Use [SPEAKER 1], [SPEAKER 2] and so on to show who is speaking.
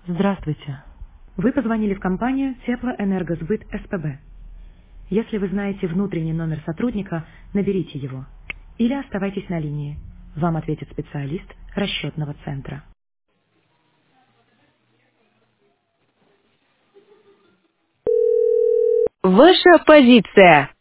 [SPEAKER 1] Здравствуйте. Вы позвонили в компанию Теплоэнергосбыт СПБ. Если вы знаете внутренний номер сотрудника, наберите его. Или оставайтесь на линии. Вам ответит специалист расчетного центра.
[SPEAKER 2] Ваша позиция.